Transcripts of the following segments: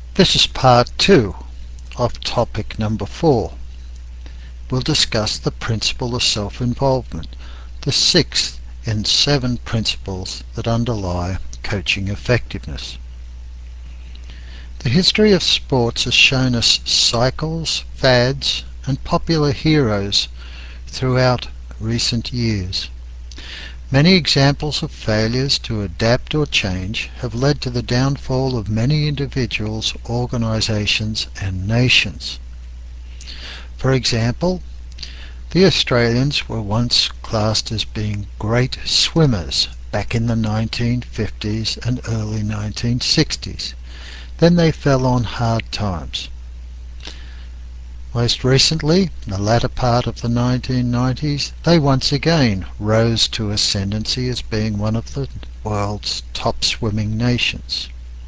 This is part 2 of topic number 4. We'll discuss the principle of self-involvement, the sixth in 7 principles that underlie coaching effectiveness. The history of sports has shown us cycles, fads, and popular heroes throughout recent years. Many examples of failures to adapt or change have led to the downfall of many individuals, organisations and nations. For example, the Australians were once classed as being great swimmers back in the 1950s and early 1960s. Then they fell on hard times. Most recently, in the latter part of the 1990s, they once again rose to ascendancy as being one of the world's top swimming nations.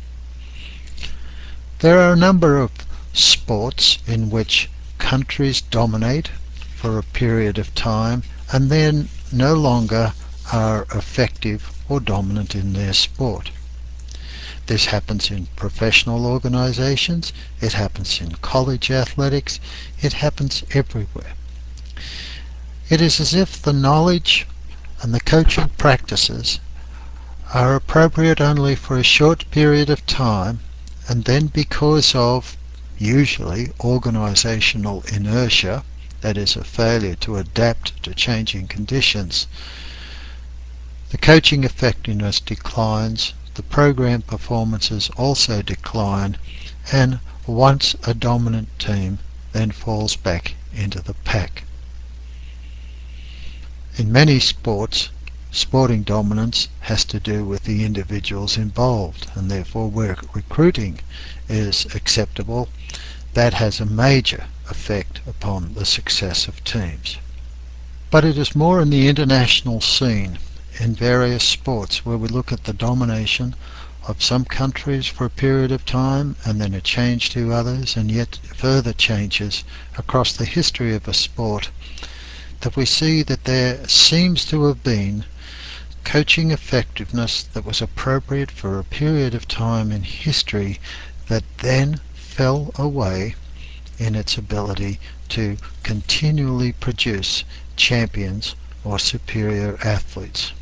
There are a number of sports in which countries dominate for a period of time and then no longer are effective or dominant in their sport. This happens in professional organisations, it happens in college athletics, it happens everywhere. It is as if the knowledge and the coaching practices are appropriate only for a short period of time, and then because of usually organisational inertia, that is a failure to adapt to changing conditions, the coaching effectiveness declines, the program performances also decline, and once a dominant team then falls back into the pack. In many sports, sporting dominance has to do with the individuals involved, and therefore where recruiting is acceptable, that has a major effect upon the success of teams. But it is more in the international scene, in various sports, where we look at the domination of some countries for a period of time and then a change to others and yet further changes across the history of a sport, that we see that there seems to have been coaching effectiveness that was appropriate for a period of time in history that then fell away in its ability to continually produce champions or superior athletes.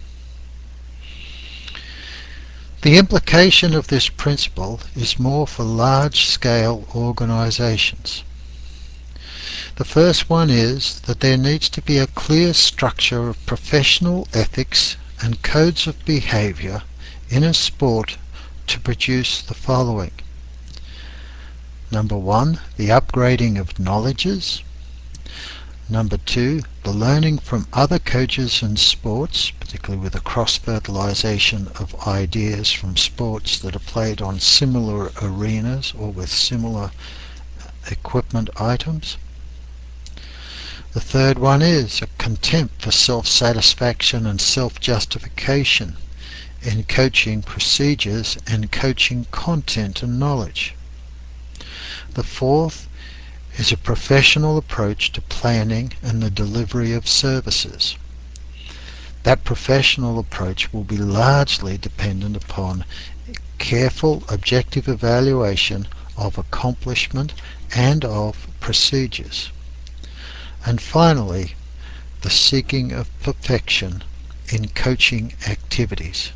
The implication of this principle is more for large-scale organisations. The first one is that there needs to be a clear structure of professional ethics and codes of behaviour in a sport to produce the following. Number 1, the upgrading of knowledges. Number 2, the learning from other coaches and sports, particularly with the cross-fertilisation of ideas from sports that are played on similar arenas or with similar equipment items. The third one is a contempt for self-satisfaction and self-justification in coaching procedures and coaching content and knowledge. The fourth is a professional approach to planning and the delivery of services. That professional approach will be largely dependent upon careful objective evaluation of accomplishment and of procedures. And finally, the seeking of perfection in coaching activities.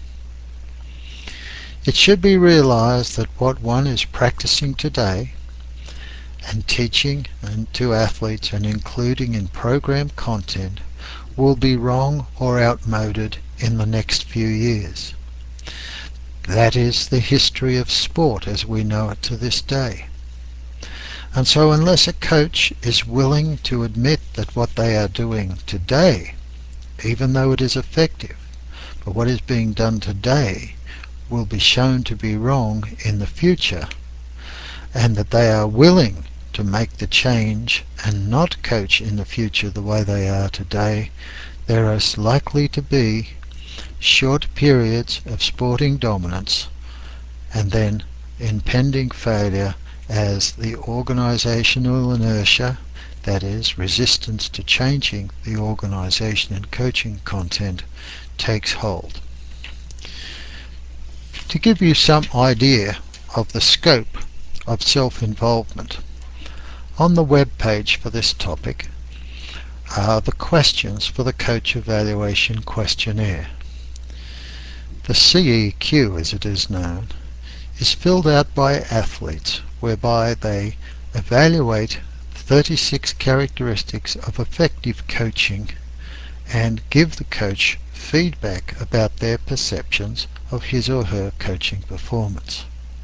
It should be realized that what one is practicing today and teaching to athletes and including in program content will be wrong or outmoded in the next few years. That is the history of sport as we know it to this day. And so unless a coach is willing to admit that what they are doing today, even though it is effective, but what is being done today will be shown to be wrong in the future, and that they are willing to make the change and not coach in the future the way they are today, there is likely to be short periods of sporting dominance and then impending failure as the organisational inertia, that is, resistance to changing the organisation and coaching content, takes hold. To give you some idea of the scope of self-involvement. On the web page for this topic are the questions for the Coach Evaluation Questionnaire. The CEQ, as it is known, is filled out by athletes, whereby they evaluate 36 characteristics of effective coaching and give the coach feedback about their perceptions of his or her coaching performance.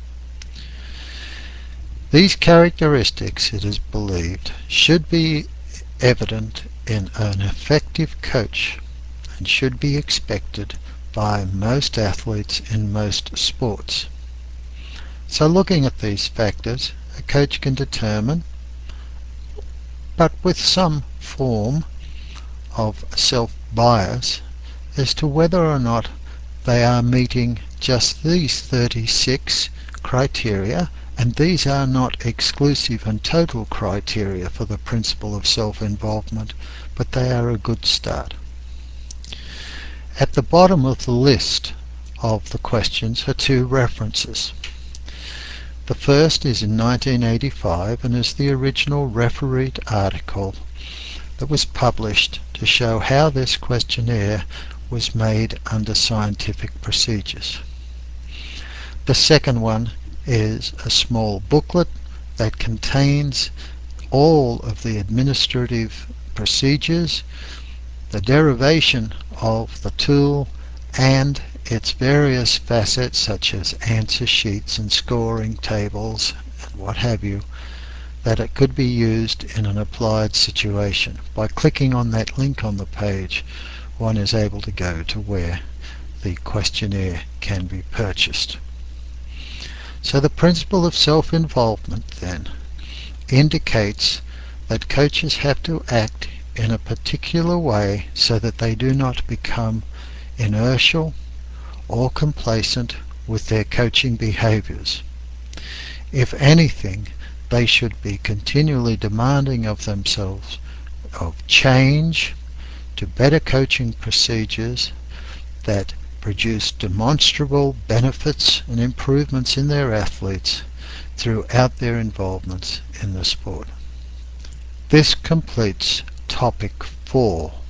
These characteristics, it is believed, should be evident in an effective coach and should be expected by most athletes in most sports. So looking at these factors, a coach can determine, but with some form of self-bias, as to whether or not they are meeting just these 36 criteria, and these are not exclusive and total criteria for the principle of self-involvement, but they are a good start. At the bottom of the list of the questions are two references. The first is in 1985 and is the original refereed article that was published to show how this questionnaire was made under scientific procedures. The second one is a small booklet that contains all of the administrative procedures, the derivation of the tool, and its various facets such as answer sheets and scoring tables and what have you, that it could be used in an applied situation. By clicking on that link on the page, one is able to go to where the questionnaire can be purchased. So the principle of self-involvement then indicates that coaches have to act in a particular way so that they do not become inertial or complacent with their coaching behaviors. If anything, they should be continually demanding of themselves of change to better coaching procedures that produce demonstrable benefits and improvements in their athletes throughout their involvements in the sport. This completes topic 4.